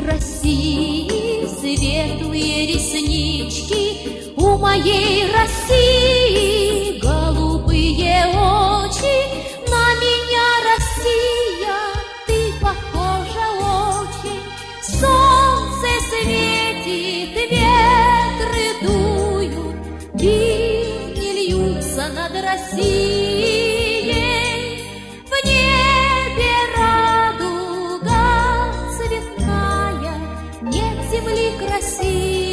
России светлые реснички, у моей России голубые очи. На меня, Россия, ты похожа очень. Солнце светит, ветры дуют, ливни льются над Россией. В небе радуга цветная, нет земли красивей.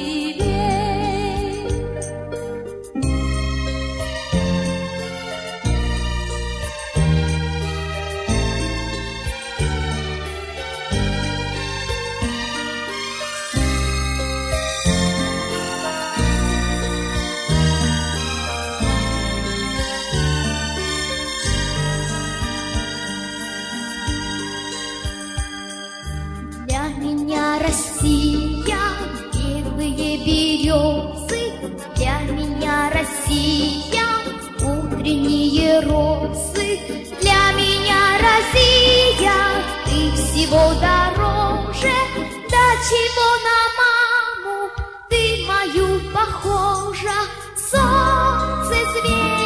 Для меня Россия — белые березы, для меня Россия — утренние розы, для меня Россия — ты всего дороже. До чего на маму ты мою похожа? Солнце светит,